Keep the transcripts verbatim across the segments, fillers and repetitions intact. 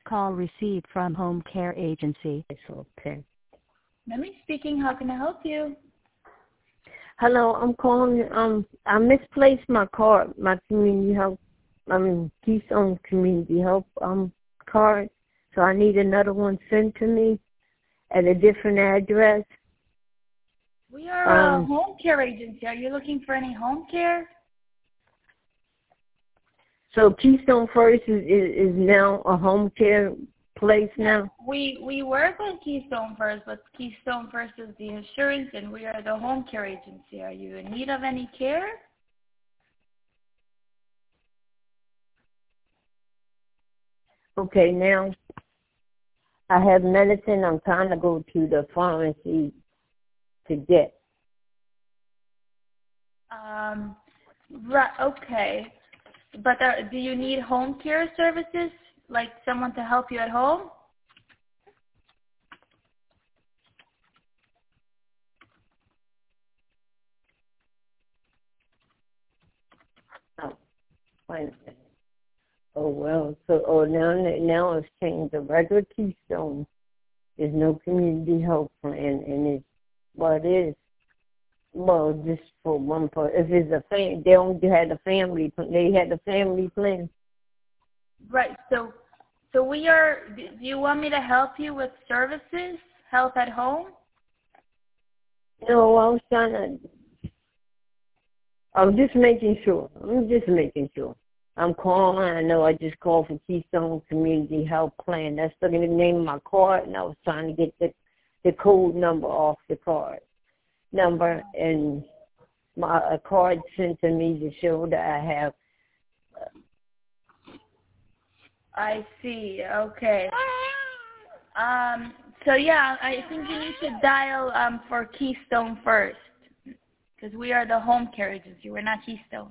Call received from Home Care Agency. It's okay. Mimi speaking. How can I help you? Hello, I'm calling. Um, I misplaced my card, my community help, I mean Keystone Community Help um card, so I need another one sent to me at a different address. We are Um, a home care agency. Are you looking for any home care? So Keystone First is, is, is now a home care place now? We we work with Keystone First, but Keystone First is the insurance, and we are the home care agency. Are you in need of any care? Okay, now I have medicine I'm trying to go to the pharmacy to get. Um, right. Okay. But uh, do you need home care services, like someone to help you at home? Oh, wait a minute. Oh, well, so oh, now, now it's changed. The regular Keystone is no community health plan, and it's, well, it is, well, just for one part. If it's a family, they don't have a family, they had a family plan. Right. So, so we are. Do you want me to help you with services, help at home? No, I was trying to, I'm just making sure. I'm just making sure. I'm calling. I know I just called for Keystone Community Health Plan. That's the name of my card, and I was trying to get the the code number off the card number, and my a card sent to me to show that I have. I see. Okay. Um. So yeah, I think you need to dial um for Keystone First, because we are the home care agency. We're not Keystone.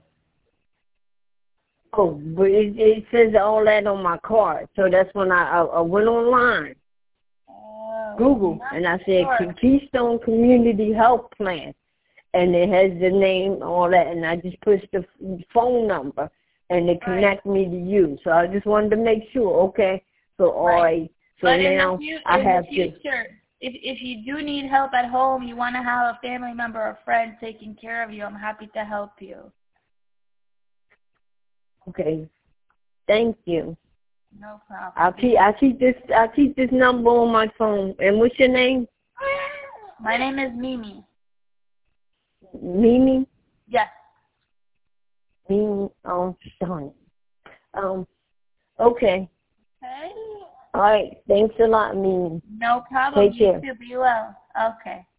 Oh, but it, it says all that on my card, so that's when I I, I went online, Oh, Google, and I said sure. Keystone Community Health Plan, and it has the name, all that, and I just pushed the phone number, and it connect me to you. So I just wanted to make sure. Okay, so all right. right. So but now in the, fu- I in have the future, to. if if you do need help at home, you want to have a family member or friend taking care of you, I'm happy to help you. Okay, thank you. No problem. I'll keep I keep this I keep this number on my phone. And what's your name? My name is Mimi. Mimi. Yes. Mimi. Oh, darn it. Um. Okay. Okay. All right. Thanks a lot, Mimi. No problem. Take You care. too. Be well. Okay.